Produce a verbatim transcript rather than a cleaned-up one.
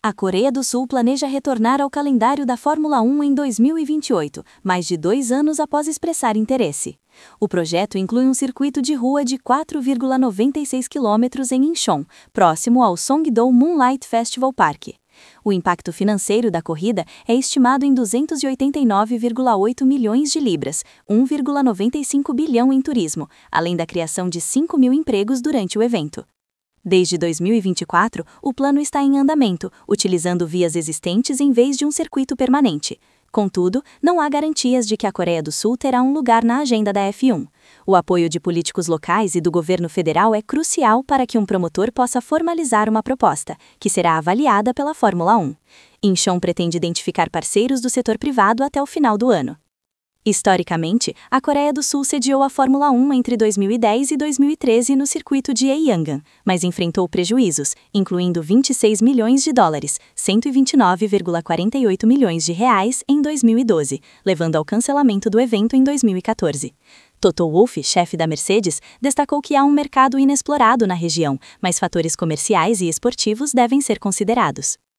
A Coreia do Sul planeja retornar ao calendário da Fórmula um em dois mil e vinte e oito, mais de dois anos após expressar interesse. O projeto inclui um circuito de rua de quatro vírgula noventa e seis quilômetros em Incheon, próximo ao Songdo Moonlight Festival Park. O impacto financeiro da corrida é estimado em duzentos e oitenta e nove vírgula oito milhões de libras, um vírgula noventa e cinco bilhão em turismo, além da criação de cinco mil empregos durante o evento. Desde dois mil e vinte e quatro, o plano está em andamento, utilizando vias existentes em vez de um circuito permanente. Contudo, não há garantias de que a Coreia do Sul terá um lugar na agenda da F um. O apoio de políticos locais e do governo federal é crucial para que um promotor possa formalizar uma proposta, que será avaliada pela Fórmula um. Incheon pretende identificar parceiros do setor privado até o final do ano. Historicamente, a Coreia do Sul sediou a Fórmula um entre dois mil e dez e dois mil e treze no circuito de Aeangan, mas enfrentou prejuízos, incluindo vinte e seis milhões de dólares, cento e vinte e nove vírgula quarenta e oito milhões de reais em dois mil e doze, levando ao cancelamento do evento em dois mil e quatorze. Toto Wolff, chefe da Mercedes, destacou que há um mercado inexplorado na região, mas fatores comerciais e esportivos devem ser considerados.